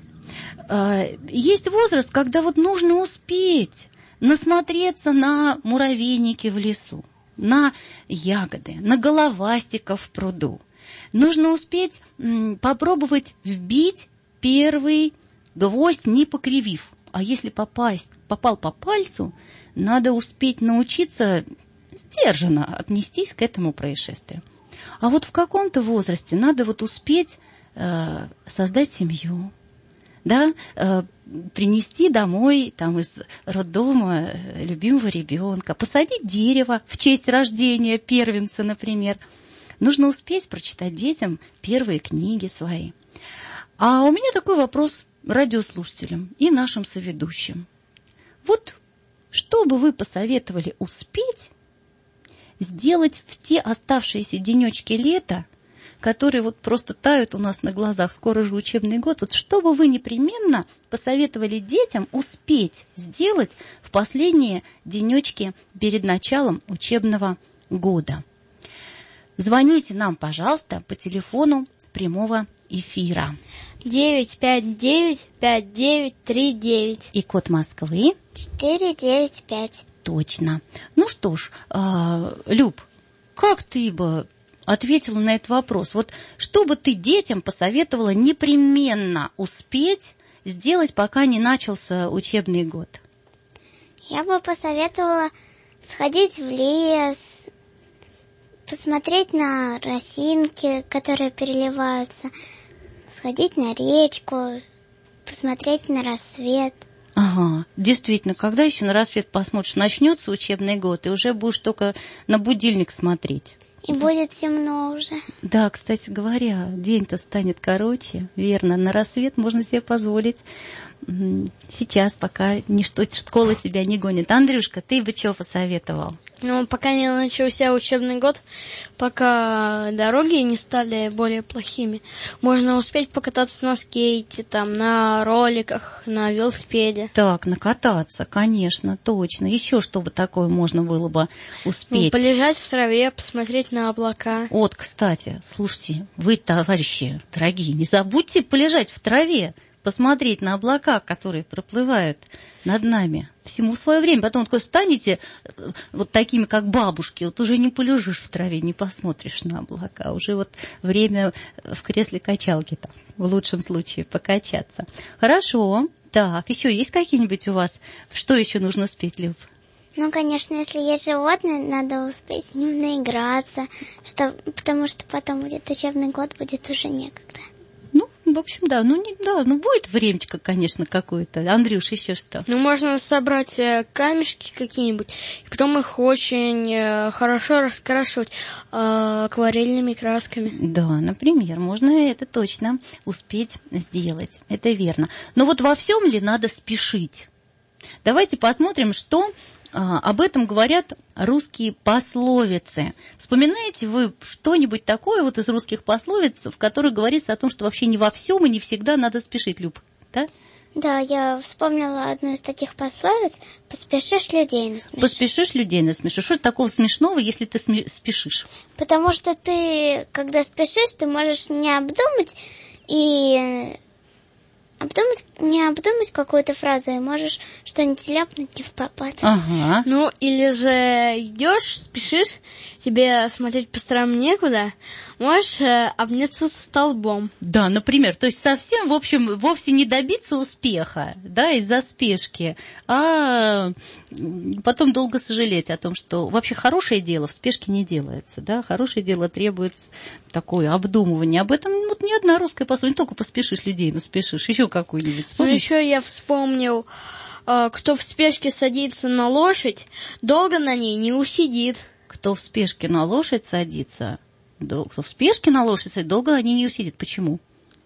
Есть возраст, когда вот нужно успеть насмотреться на муравейники в лесу, на ягоды, на головастиков в пруду. Нужно успеть м, попробовать вбить первый гвоздь, не покривив. А если попасть, попал по пальцу, надо успеть научиться сдержанно отнестись к этому происшествию. А вот в каком-то возрасте надо вот успеть э, создать семью, да, э, принести домой там, из роддома любимого ребенка, посадить дерево в честь рождения первенца, например. Нужно успеть прочитать детям первые книги свои. А у меня такой вопрос радиослушателям и нашим соведущим. Вот что бы вы посоветовали успеть сделать в те оставшиеся денечки лета, которые вот просто тают у нас на глазах, скоро же учебный год. Вот что бы вы непременно посоветовали детям успеть сделать в последние денечки перед началом учебного года? Звоните нам, пожалуйста, по телефону прямого эфира. девять пять девять пять девять три девять. И код Москвы. четыре девять пять. Точно. Ну что ж, э, Люб, как ты бы ответила на этот вопрос? Вот что бы ты детям посоветовала непременно успеть сделать, пока не начался учебный год? Я бы посоветовала сходить в лес, посмотреть на росинки, которые переливаются, сходить на речку, посмотреть на рассвет. Ага, действительно, когда еще на рассвет посмотришь, начнется учебный год, и уже будешь только на будильник смотреть. И будет темно уже. Да, кстати говоря, день-то станет короче, верно, на рассвет можно себе позволить сейчас, пока ничто, школа тебя не гонит. Андрюшка, ты бы что посоветовал? Ну, пока не начался учебный год, пока дороги не стали более плохими, можно успеть покататься на скейте, там, на роликах, на велосипеде. Так, накататься, конечно, точно. Еще что бы такое можно было бы успеть? Ну, полежать в траве, посмотреть на облака. Вот, кстати, слушайте, вы, товарищи дорогие, не забудьте полежать в траве, посмотреть на облака, которые проплывают над нами. Всему свое время. Потом вот, станете вот такими, как бабушки, вот уже не полежишь в траве, не посмотришь на облака. Уже вот время в кресле качалки там, в лучшем случае, покачаться. Хорошо. Так, еще есть какие-нибудь у вас? Что еще нужно успеть, Люб? Ну, конечно, если есть животные, надо успеть с ним наиграться, что, потому что потом будет учебный год, будет уже некогда. Ну, в общем, да, ну, не, да, ну будет времечко, конечно, какое-то. Андрюш, еще что? Ну, можно собрать камешки какие-нибудь, и потом их очень хорошо раскрашивать э, акварельными красками. Да, например, можно это точно успеть сделать, это верно. Но вот во всем ли надо спешить? Давайте посмотрим, что а, об этом говорят русские пословицы. Вспоминаете вы что-нибудь такое вот из русских пословиц, в которых говорится о том, что вообще не во всем и не всегда надо спешить, Люб, да? Да, я вспомнила одну из таких пословиц: «Поспешишь, людей насмешишь». Поспешишь, людей насмешишь. Что такого смешного, если ты сме- спешишь? Потому что ты, когда спешишь, ты можешь не обдумать и... Обдумать, не обдумать какую-то фразу, и можешь что-нибудь ляпнуть не впопад. Ага. Ну, или же идешь, спешишь, тебе смотреть по сторонам некуда, можешь э, обняться со столбом. Да, например, то есть совсем, в общем, вовсе не добиться успеха, да, из-за спешки, а потом долго сожалеть о том, что вообще хорошее дело в спешке не делается, да, хорошее дело требует такое обдумывание. Об этом вот ни одна русская пословица, не только поспешишь, людей наспешишь, еще какую-нибудь вспомнишь? Ну, еще я вспомнил, э, кто в спешке садится на лошадь, долго на ней не усидит. Кто в спешке на лошадь садится, дол- кто в спешке на лошадь садится, долго на ней не усидит. Почему?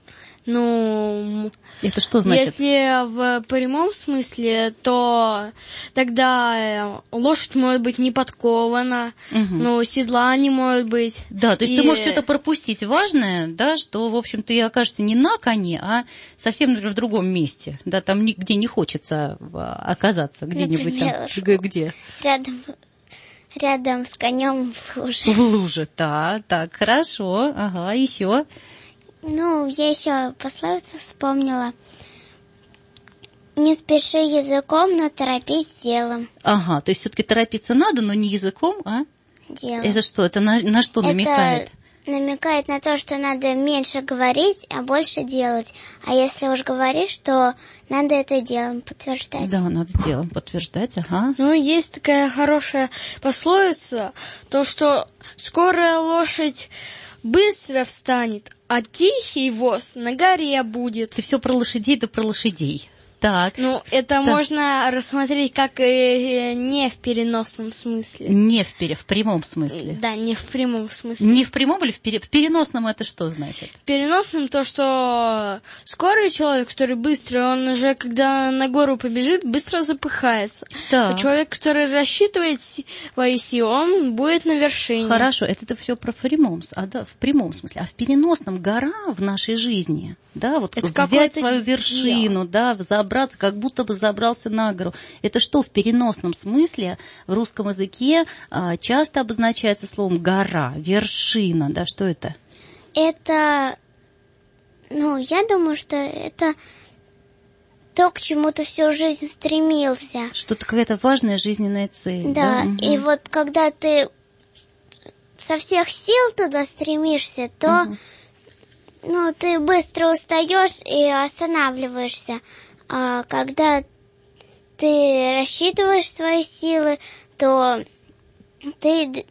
Ну, это что значит? Если в прямом смысле, то тогда лошадь может быть не подкована, угу. но седла не может быть. Да, то есть и... ты можешь что-то пропустить важное, да, что, в общем, ты окажешься не на коне, а совсем, например, в другом месте, да, там нигде не хочется оказаться, где-нибудь например, там. Где? Рядом... Рядом с конем в луже. В луже, да, так, хорошо, ага, еще. Ну, я еще пословицу вспомнила. Не спеши языком, но торопись делом. Ага, то есть все-таки торопиться надо, но не языком, а? Делом. Это что? Это на, на что это намекает? намекает на то, что надо меньше говорить, а больше делать. А если уж говоришь, то надо это делом подтверждать. Да, надо делом подтверждать, ага. Ну, есть такая хорошая пословица, то, что скорая лошадь быстро встанет, а тихий воз на горе будет. Ты все про лошадей, да про лошадей. Так. Ну, это так. Можно рассмотреть как и не в переносном смысле. Не в, пере, в прямом смысле. Да, не в прямом смысле. Не в прямом или в, пере, в переносном это что значит? В переносном то, что скорый человек, который быстрый, он уже, когда на гору побежит, быстро запыхается. Так. А человек, который рассчитывает свои силы, он будет на вершине. Хорошо, это ты все про прямом, а, да, в прямом смысле. А в переносном гора в нашей жизни, да, вот это взять свою вершину, да, забраться, как будто бы забрался на гору. Это что в переносном смысле в русском языке а, часто обозначается словом гора, вершина, да, что это? Это, ну, я думаю, что это то, к чему ты всю жизнь стремился. Что-то какая-то важная жизненная цель. Да, да? И угу. вот когда ты со всех сил туда стремишься, то угу. ну, ты быстро устаешь и останавливаешься. А когда ты рассчитываешь свои силы, то ты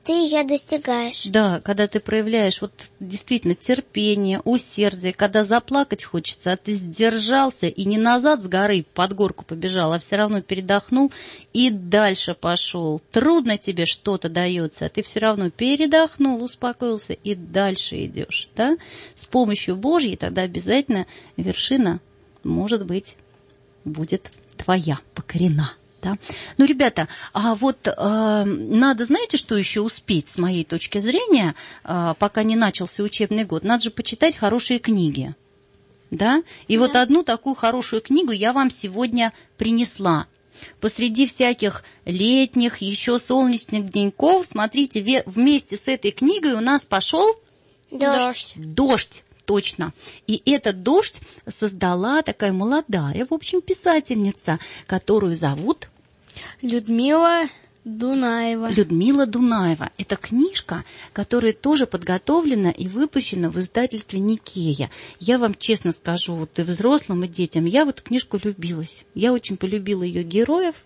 ты ее достигаешь. Да, когда ты проявляешь вот действительно терпение, усердие, когда заплакать хочется, а ты сдержался и не назад с горы под горку побежал, а все равно передохнул и дальше пошел. Трудно тебе что-то дается, а ты все равно передохнул, успокоился и дальше идешь. Да? С помощью Божьей тогда обязательно вершина, может быть, будет твоя, покорена. Да? Ну, ребята, а вот э, надо, знаете, что еще успеть, с моей точки зрения, э, пока не начался учебный год? Надо же почитать хорошие книги. Да? И да. Вот одну такую хорошую книгу я вам сегодня принесла. Посреди всяких летних, еще солнечных деньков, смотрите, вместе с этой книгой у нас пошел дождь. Дождь. Точно. И этот дождь создала такая молодая, в общем, писательница, которую зовут Людмила Дунаева. Людмила Дунаева. Это книжка, которая тоже подготовлена и выпущена в издательстве Никея. Я вам честно скажу, вот и взрослым, и детям, я в эту книжку влюбилась. Я очень полюбила ее героев.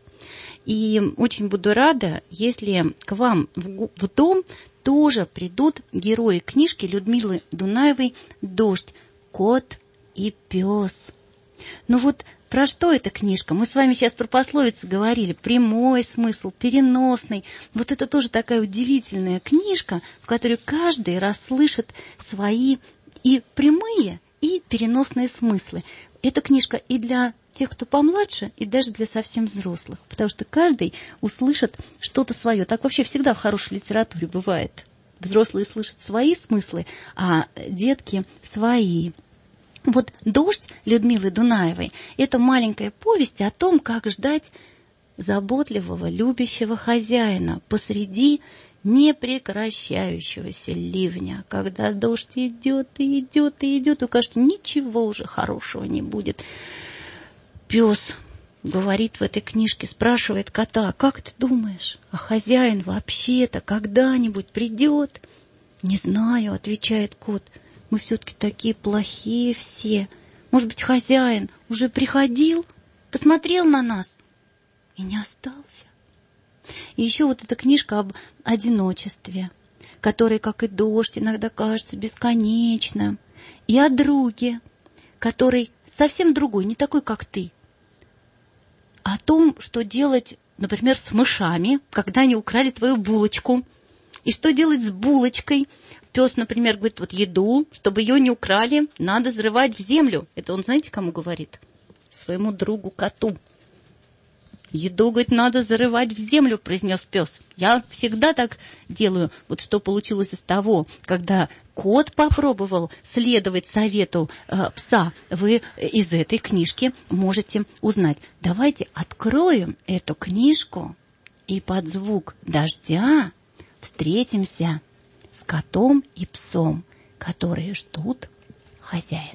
И очень буду рада, если к вам в, в дом тоже придут герои книжки Людмилы Дунаевой «Дождь. Кот и пес». Ну вот про что эта книжка? Мы с вами сейчас про пословицы говорили. Прямой смысл, переносный. Вот это тоже такая удивительная книжка, в которой каждый расслышит свои и прямые, и переносные смыслы. Эта книжка и для тех, кто помладше, и даже для совсем взрослых. Потому что каждый услышит что-то свое. Так вообще всегда в хорошей литературе бывает. Взрослые слышат свои смыслы, а детки свои. Вот «Дождь» Людмилы Дунаевой – это маленькая повесть о том, как ждать заботливого, любящего хозяина посреди непрекращающегося ливня, когда дождь идет и идет и идет, и кажется, ничего уже хорошего не будет. Пес говорит в этой книжке, спрашивает кота: как ты думаешь, а хозяин вообще-то когда-нибудь придет? Не знаю, отвечает кот, мы все-таки такие плохие все. Может быть, хозяин уже приходил, посмотрел на нас и не остался. И еще вот эта книжка об одиночестве, которое, как и дождь, иногда кажется бесконечным, и о друге, который совсем другой, не такой, как ты. О том, что делать, например, с мышами, когда они украли твою булочку, и что делать с булочкой. Пес, например, говорит, вот еду, чтобы ее не украли, надо зарывать в землю. Это он, знаете, кому говорит? Своему другу коту. Еду, говорит, надо зарывать в землю, произнес пес. Я всегда так делаю. Вот что получилось из того, когда кот попробовал следовать совету э, пса, вы из этой книжки можете узнать. Давайте откроем эту книжку и под звук дождя встретимся с котом и псом, которые ждут хозяина.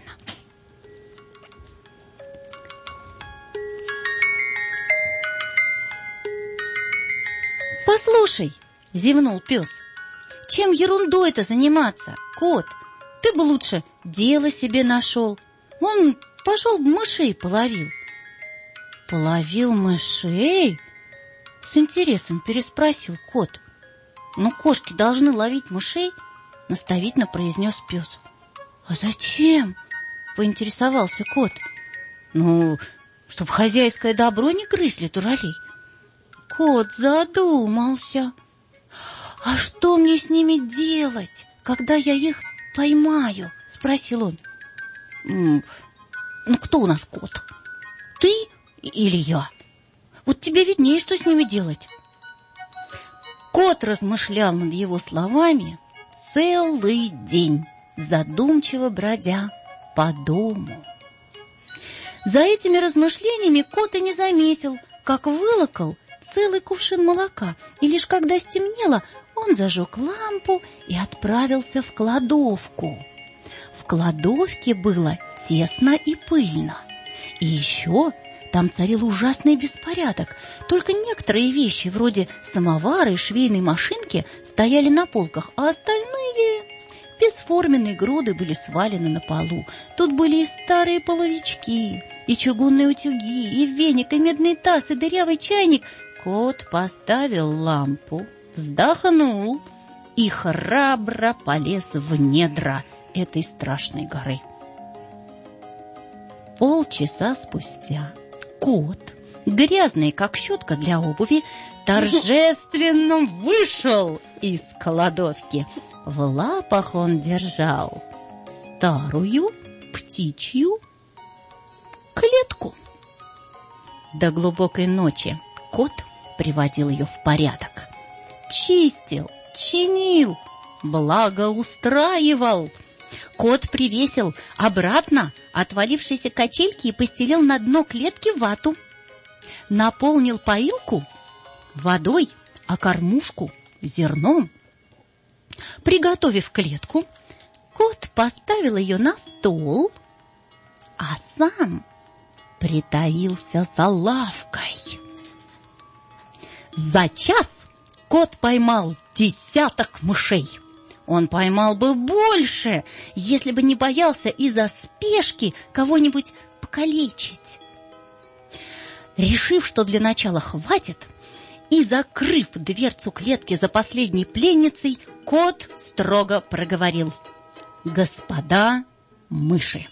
«Послушай», — зевнул пес, — «чем ерундой-то заниматься, кот? Ты бы лучше дело себе нашел. Он пошел бы мышей половил». «Половил мышей?» — с интересом переспросил кот. «Ну, кошки должны ловить мышей», — наставительно произнес пес. «А зачем?» — поинтересовался кот. «Ну, чтоб хозяйское добро не грызли, дуралей». Кот задумался. «А что мне с ними делать, когда я их поймаю?» — спросил он. «Ну, кто у нас кот? Ты или я? Вот тебе виднее, что с ними делать». Кот размышлял над его словами целый день, задумчиво бродя по дому. За этими размышлениями кот и не заметил, как вылокал целый кувшин молока, и лишь когда стемнело, он зажег лампу и отправился в кладовку. В кладовке было тесно и пыльно. И еще там царил ужасный беспорядок. Только некоторые вещи, вроде самовара и швейной машинки, стояли на полках, а остальные бесформенные груды были свалены на полу. Тут были и старые половички, и чугунные утюги, и веник, и медный таз, и дырявый чайник. Кот поставил лампу, вздохнул и храбро полез в недра этой страшной горы. Полчаса спустя кот, грязный как щетка для обуви, торжественно вышел из кладовки. В лапах он держал старую птичью клетку. До глубокой ночи кот приводил ее в порядок. Чистил, чинил, благоустраивал. Кот привесил обратно отвалившиеся качельки и постелил на дно клетки вату. Наполнил поилку водой, а кормушку зерном. Приготовив клетку, кот поставил ее на стол, а сам притаился за лавкой. За час кот поймал десяток мышей. Он поймал бы больше, если бы не боялся из-за спешки кого-нибудь покалечить. Решив, что для начала хватит, и закрыв дверцу клетки за последней пленницей, кот строго проговорил: «Господа мыши,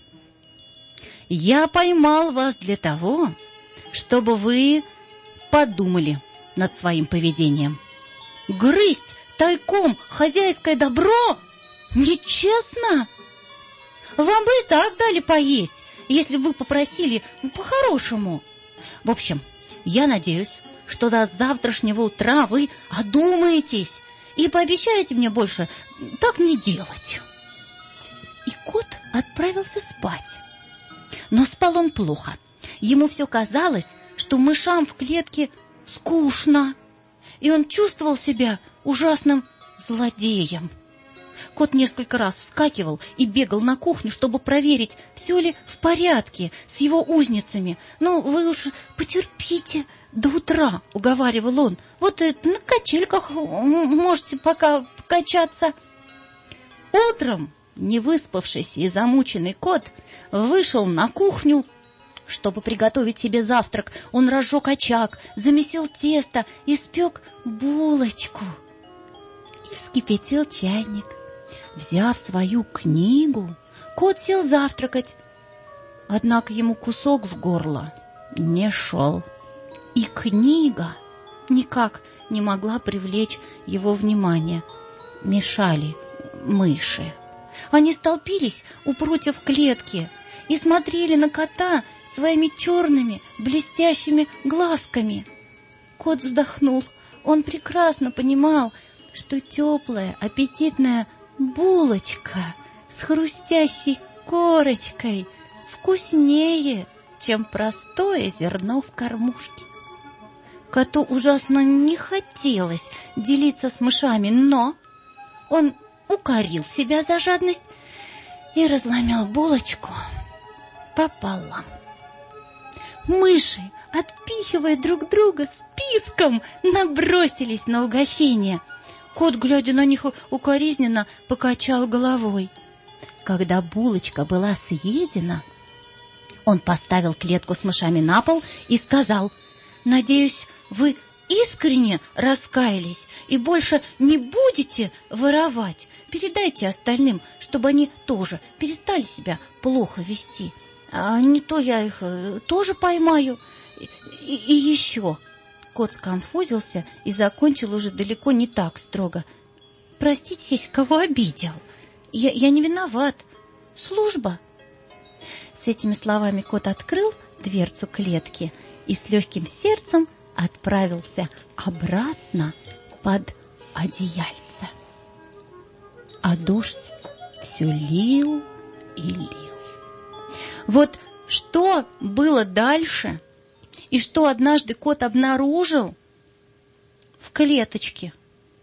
я поймал вас для того, чтобы вы подумали над своим поведением. Грызть тайком хозяйское добро нечестно. Вам бы и так дали поесть, если бы вы попросили по-хорошему. В общем, я надеюсь, что до завтрашнего утра вы одумаетесь и пообещаете мне больше так не делать». И кот отправился спать. Но спал он плохо. Ему все казалось, что мышам в клетке скучно, и он чувствовал себя ужасным злодеем. Кот несколько раз вскакивал и бегал на кухню, чтобы проверить, все ли в порядке с его узницами. «Ну, вы уж потерпите до утра», — уговаривал он. «Вот и на качельках можете пока качаться». Утром невыспавшийся и замученный кот вышел на кухню, чтобы приготовить себе завтрак. Он разжег очаг, замесил тесто, испек булочку и вскипятил чайник. Взяв свою книгу, кот сел завтракать. Однако ему кусок в горло не шел, и книга никак не могла привлечь его внимание. Мешали мыши. Они столпились у прутьев клетки и смотрели на кота своими черными блестящими глазками. Кот вздохнул. Он прекрасно понимал, что теплая, аппетитная булочка с хрустящей корочкой вкуснее, чем простое зерно в кормушке. Коту ужасно не хотелось делиться с мышами, но он укорил себя за жадность и разломил булочку пополам. Мыши, отпихивая друг друга списком, набросились на угощение. Кот, глядя на них укоризненно, покачал головой. Когда булочка была съедена, он поставил клетку с мышами на пол и сказал: «Надеюсь, вы искренне раскаялись и больше не будете воровать. Передайте остальным, чтобы они тоже перестали себя плохо вести. А не то я их тоже поймаю. И, и, и еще». Кот сконфузился и закончил уже далеко не так строго: «Простите, если кого обидел. Я, я не виноват. Служба». С этими словами кот открыл дверцу клетки и с легким сердцем отправился обратно под одеяльце. А дождь все лил и лил. Вот что было дальше, и что однажды кот обнаружил в клеточке,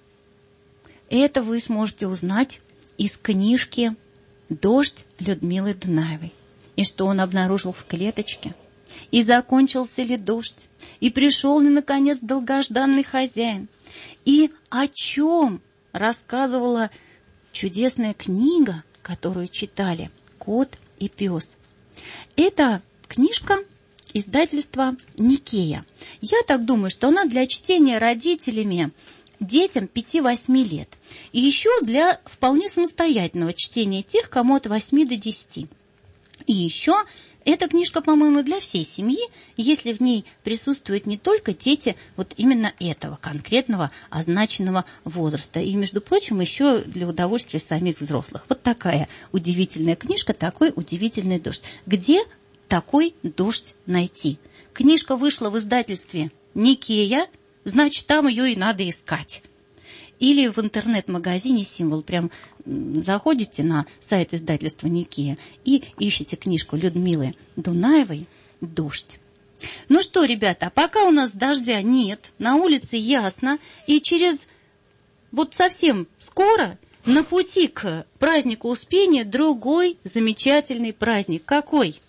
это вы сможете узнать из книжки «Дождь» Людмилы Дунаевой. И что он обнаружил в клеточке, и закончился ли дождь, и пришел ли, наконец, долгожданный хозяин, и о чем рассказывала чудесная книга, которую читали «Кот и пес». Это книжка издательства «Никея». Я так думаю, что она для чтения родителями детям пяти-восьми лет. И еще для вполне самостоятельного чтения тех, кому от восьми до десяти. И еще эта книжка, по-моему, для всей семьи, если в ней присутствуют не только дети вот именно этого конкретного означенного возраста. И, между прочим, еще для удовольствия самих взрослых. Вот такая удивительная книжка, такой удивительный дождь. Где такой дождь найти? Книжка вышла в издательстве «Никея», значит, там ее и надо искать. Или в интернет-магазине «Символ». Прям заходите на сайт издательства «Никея» и ищите книжку Людмилы Дунаевой «Дождь». Ну что, ребята, а пока у нас дождя нет, на улице ясно, и через вот совсем скоро на пути к празднику Успения другой замечательный праздник. Какой?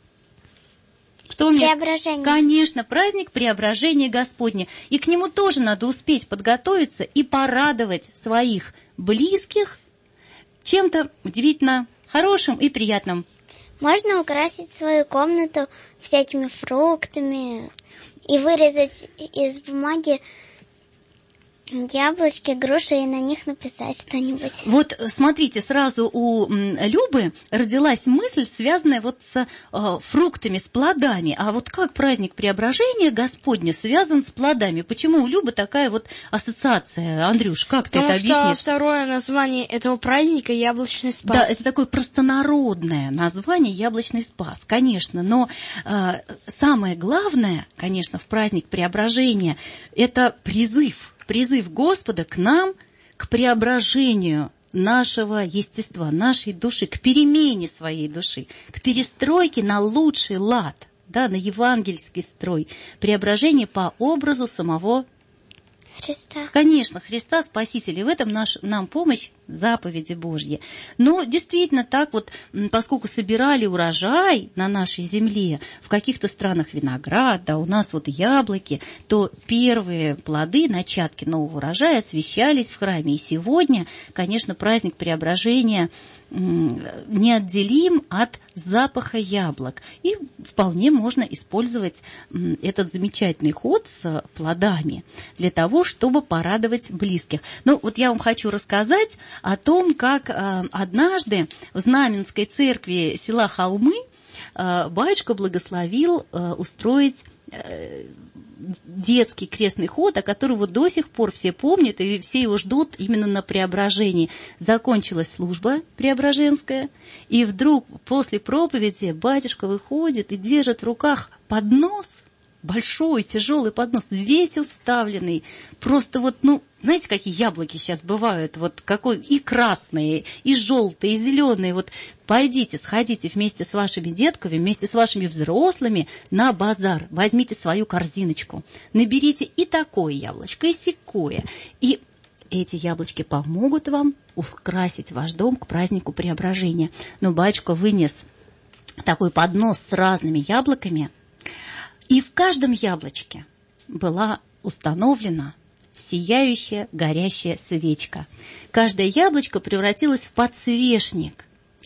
Кто мне? Преображение. Конечно, праздник Преображения Господня. И к нему тоже надо успеть подготовиться и порадовать своих близких чем-то удивительно хорошим и приятным. Можно украсить свою комнату всякими фруктами и вырезать из бумаги яблочки, груши и на них написать что-нибудь. Вот смотрите, сразу у Любы родилась мысль, связанная вот с э, фруктами, с плодами. А вот как праздник Преображения Господня связан с плодами? Почему у Любы такая вот ассоциация? Андрюш, как ты Потому это объяснишь? Потому что второе название этого праздника — Яблочный Спас. Да, это такое простонародное название Яблочный Спас, конечно. Но э, самое главное, конечно, в праздник Преображения – это призыв. Призыв Господа к нам, к преображению нашего естества, нашей души, к перемене своей души, к перестройке на лучший лад, да, на евангельский строй, преображение по образу самого Христа. Конечно, Христа Спасителя. И в этом наш, нам помощь заповеди Божьи. Но действительно так вот, поскольку собирали урожай на нашей земле, в каких-то странах виноград, да, у нас вот яблоки, то первые плоды, начатки нового урожая освящались в храме. И сегодня, конечно, праздник Преображения неотделим от запаха яблок. И вполне можно использовать этот замечательный ход с плодами для того, чтобы порадовать близких. Ну, вот я вам хочу рассказать о том, как однажды в Знаменской церкви села Холмы батюшка благословил устроить детский крестный ход, о котором вот до сих пор все помнят, и все его ждут именно на Преображении. Закончилась служба преображенская, и вдруг после проповеди батюшка выходит и держит в руках поднос, большой, тяжелый поднос, весь уставленный. Просто вот, ну, знаете, какие яблоки сейчас бывают? Вот какой и красные, и желтые, и зеленые. Вот пойдите, сходите вместе с вашими детками, вместе с вашими взрослыми на базар. Возьмите свою корзиночку. Наберите и такое яблочко, и сякое. И эти яблочки помогут вам украсить ваш дом к празднику Преображения. Но батюшка вынес такой поднос с разными яблоками, и в каждом яблочке была установлена сияющая, горящая свечка. Каждое яблочко превратилось в подсвечник.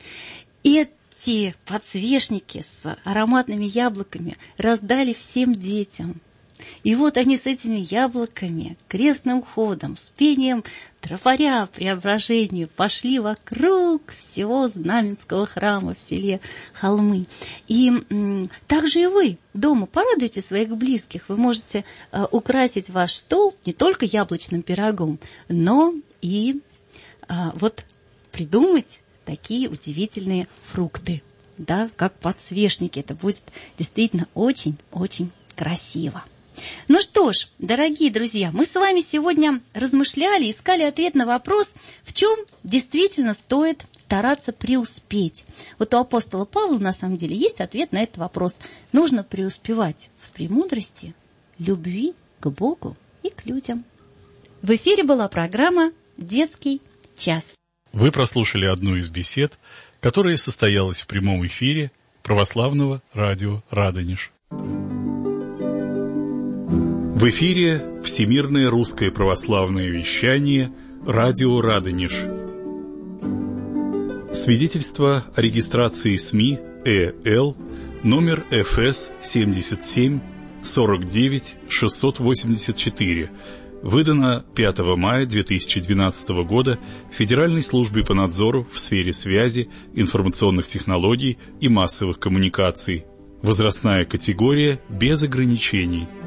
Эти подсвечники с ароматными яблоками раздали всем детям. И вот они с этими яблоками, крестным ходом, с пением трафаря Преображению пошли вокруг всего Знаменского храма в селе Холмы. И м, также и вы дома порадуйте своих близких. Вы можете э, украсить ваш стол не только яблочным пирогом, но и э, вот придумать такие удивительные фрукты, да, как подсвечники. Это будет действительно очень-очень красиво. Ну что ж, дорогие друзья, мы с вами сегодня размышляли, искали ответ на вопрос, в чем действительно стоит стараться преуспеть. Вот у апостола Павла на самом деле есть ответ на этот вопрос. Нужно преуспевать в премудрости, любви к Богу и к людям. В эфире была программа «Детский час». Вы прослушали одну из бесед, которая состоялась в прямом эфире православного радио «Радонеж». В эфире Всемирное русское православное вещание «Радио Радонеж». Свидетельство о регистрации СМИ Э Л номер Ф С семьдесят семь сорок девять шестьсот восемьдесят четыре, выдано пятого мая две тысячи двенадцатого года Федеральной службой по надзору в сфере связи, информационных технологий и массовых коммуникаций. Возрастная категория без ограничений.